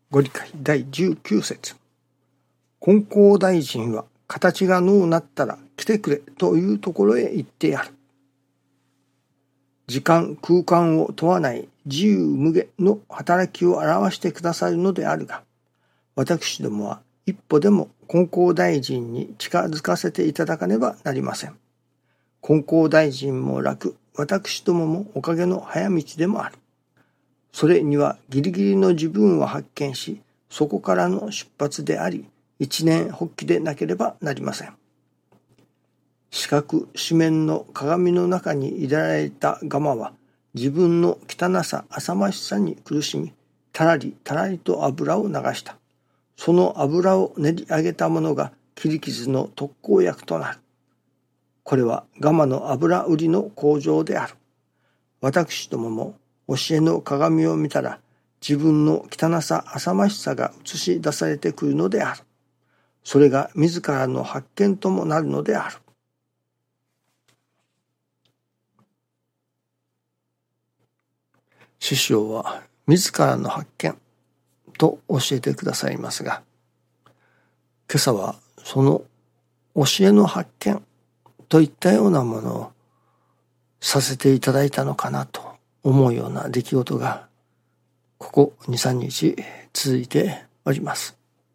ご理解第19節。金光大臣は形がのうなったら来てくれというところへ行ってやる。時間空間を問わない自由無下の働きを表してくださるのであるが、私どもは一歩でも金光大臣に近づかせていただかねばなりません。金光大臣も楽、私どももおかげの早道でもある。それにはギリギリの自分を発見し、そこからの出発であり、一念発起でなければなりません。四角四面の鏡の中に入れられたガマは、自分の汚さ浅ましさに苦しみ、たらりたらりと油を流した。その油を練り上げたものが切り傷の特効薬となる。これはガマの油売りの工場である。私どもも教えの鏡を見たら、自分の汚さ浅ましさが映し出されてくるのである。それが自らの発見ともなるのである。師匠は自らの発見と教えてくださいますが、今朝はその教えの発見といったようなものをさせていただいたのかなと思うような出来事がここ 2,3 日続いております。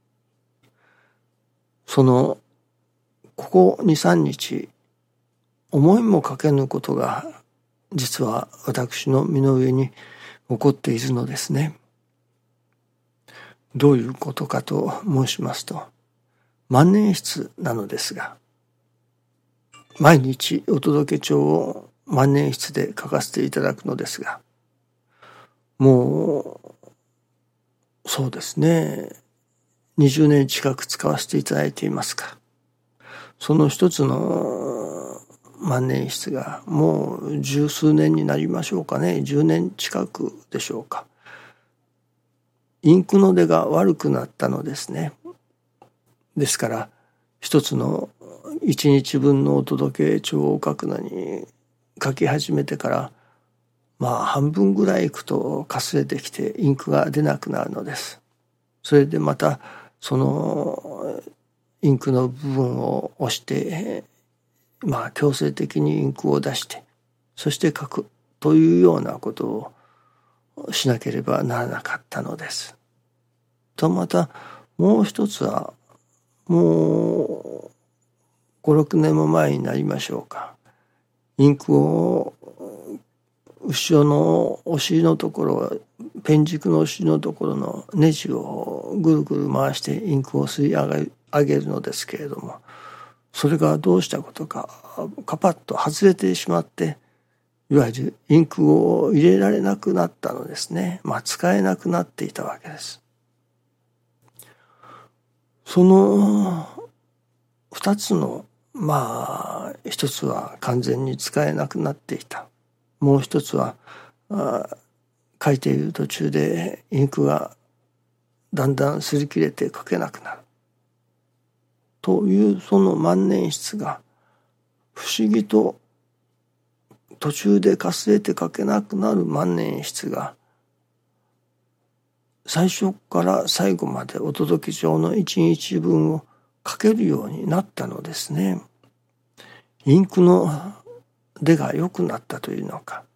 そのここ 2,3 日思いもかけぬことが実は私の身の上に起こっているのですね。どういうことかと申しますと、万年筆なのですが、毎日お届け帳を万年筆で書かせていただくのですが、もうそうですね、20年近く使わせていただいていますか。その一つの万年筆がもう十数年になりましょうかね、10年近くでしょうか。インクの出が悪くなったのですね。ですから一つの1日分のお届け帳を書くのに書き始めてから半分ぐらいいくとかすれてきてインクが出なくなるのです。それでまたそのインクの部分を押して強制的にインクを出してそして書くというようなことをしなければならなかったのです。とまたもう一つはもう5、6年も前になりましょうか。インクを後ろのお尻のところ、ペン軸のお尻のところのネジをぐるぐる回してインクを吸い上げるのですけれども、それがどうしたことかカパッと外れてしまって、いわゆるインクを入れられなくなったのですね。使えなくなっていたわけです。その二つの一つは完全に使えなくなっていた。もう一つは書いている途中でインクがだんだん擦り切れて書けなくなるというその万年筆が不思議と途中でかすれて書けなくなる万年筆が最初から最後までお届け帳の1日分を書けるようになったのですね。インクの出が良くなったというのか。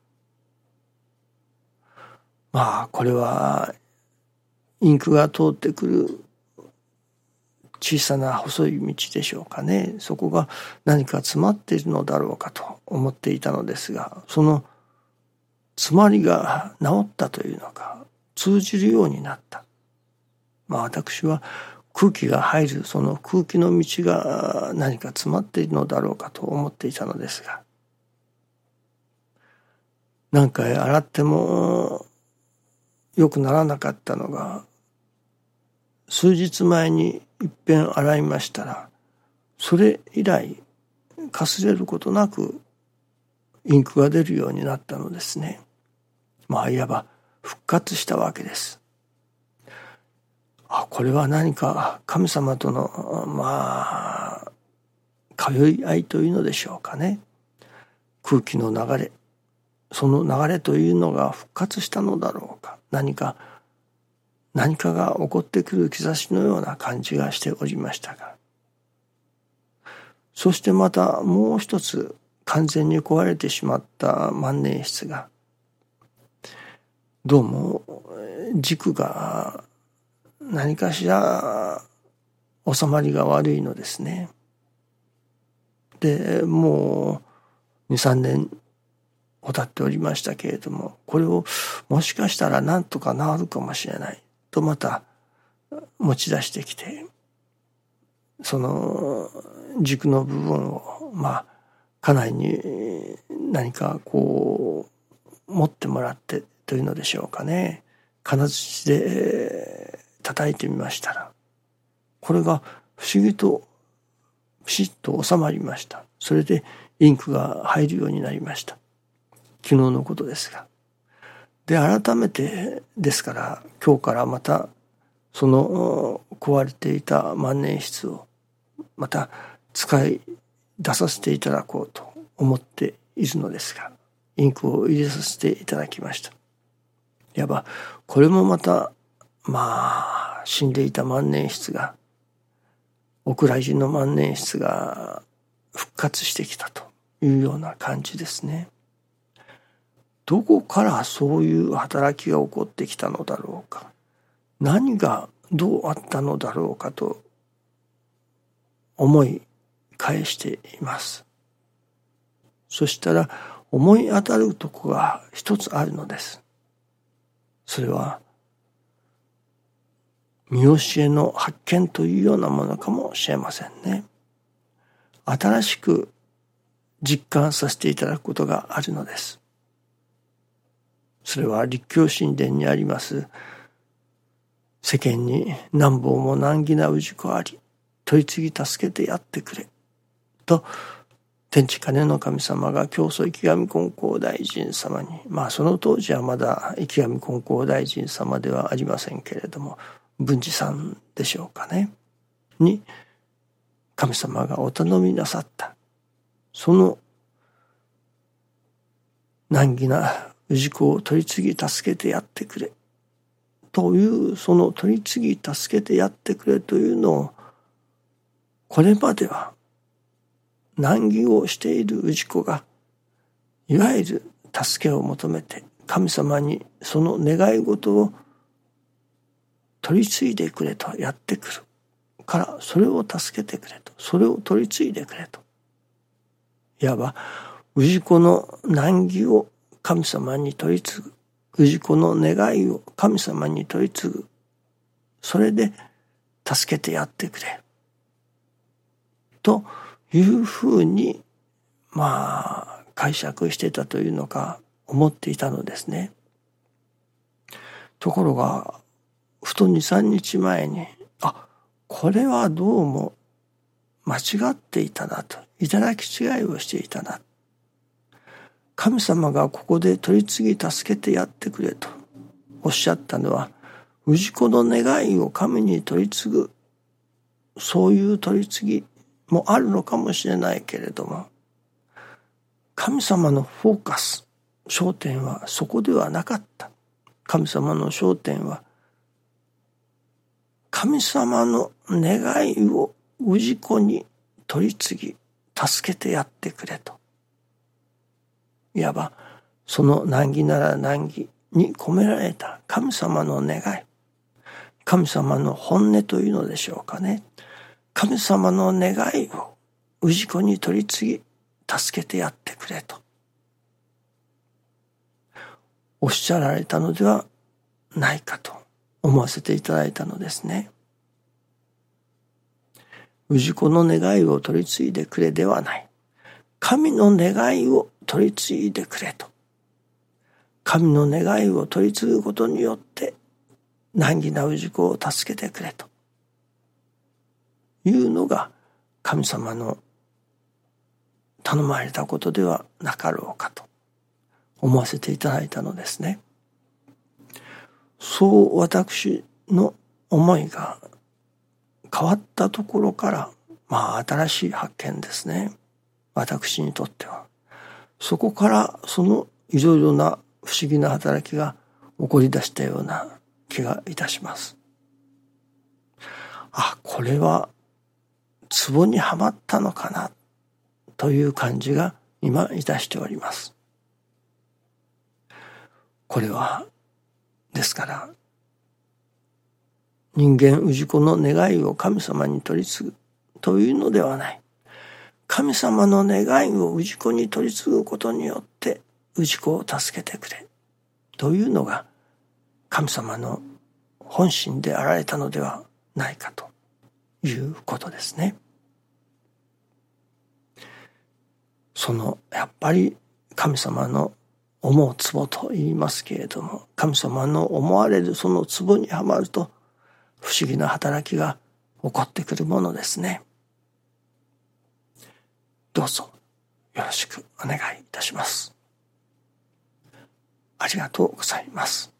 これはインクが通ってくる小さな細い道でしょうかね。そこが何か詰まっているのだろうかと思っていたのですが、その詰まりが治ったというのか、通じるようになった。私は空気が入るその空気の道が何か詰まっているのだろうかと思っていたのですが、何回洗っても良くならなかったのが、数日前に一遍洗いましたら、それ以来かすれることなくインクが出るようになったのですね。いわば復活したわけです。これは何か神様との通い合いというのでしょうかね。空気の流れ、その流れというのが復活したのだろうか。何か何かが起こってくる兆しのような感じがしておりましたが、そしてまたもう一つ完全に壊れてしまった万年筆が、どうも軸が何かしら収まりが悪いのですね。で、もう2、3年経っておりましたけれども、これをもしかしたらなんとか治るかもしれないとまた持ち出してきて、その軸の部分を家内に何かこう持ってもらってというのでしょうかね、金槌で叩いてみましたら、これが不思議とピシッと収まりました。それでインクが入るようになりました。昨日のことですが。で、改めてですから、今日からまたその壊れていた万年筆をまた使い出させていただこうと思っているのですが、インクを入れさせていただきました。いわばこれもまた死んでいた万年筆が、お蔵入りの万年筆が復活してきたというような感じですね。どこからそういう働きが起こってきたのだろうか、何がどうあったのだろうかと思い返しています。そしたら思い当たるところが一つあるのです。それは見教えの発見というようなものかもしれませんね。新しく実感させていただくことがあるのです。それは立教神殿にあります世間に何本も難儀な氏子あり、取り次ぎ助けてやってくれと天地金の神様が教祖池上金光大臣様に、その当時はまだ池上金光大臣様ではありませんけれども、文治さんでしょうかね、に神様がお頼みなさった。その難儀な氏子を取り次ぎ助けてやってくれという、その取り次ぎ助けてやってくれというのを、これまでは難儀をしている氏子がいわゆる助けを求めて神様にその願い事を取り継いでくれとやってくるから、それを助けてくれと、それを取り継いでくれと、いわば氏子の難儀を神様に取り継ぐ、氏子の願いを神様に取り継ぐ、それで助けてやってくれというふうに解釈してたというのか思っていたのですね。ところがふと 2,3 日前にこれはどうも間違っていたなと、頂き違いをしていたな、神様がここで取り次ぎ助けてやってくれとおっしゃったのは、氏子の願いを神に取り次ぐ、そういう取り次ぎもあるのかもしれないけれども、神様のフォーカス、焦点はそこではなかった。神様の焦点は神様の願いを氏子に取り次ぎ助けてやってくれと、いわばその難儀なら難儀に込められた神様の願い、神様の本音というのでしょうかね。神様の願いを氏子に取り次ぎ助けてやってくれとおっしゃられたのではないかと思わせていただいたのですね。氏子の願いを取り次いでくれではない、神の願いを取り次いでくれと、神の願いを取り継ぐことによって難儀な氏子を助けてくれというのが神様の頼まれたことではなかろうかと思わせていただいたのですね。そう私の思いが変わったところから、新しい発見ですね。私にとっては。そこからそのいろいろな不思議な働きが起こり出したような気がいたします。これはツボにはまったのかなという感じが今いたしております。これはですから人間氏子の願いを神様に取り次ぐというのではない。神様の願いを氏子に取り次ぐことによって氏子を助けてくれというのが神様の本心であられたのではないかということですね。やっぱり神様の思うツボと言いますけれども、神様の思われるそのツボにはまると不思議な働きが起こってくるものですね。どうぞよろしくお願いいたします。ありがとうございます。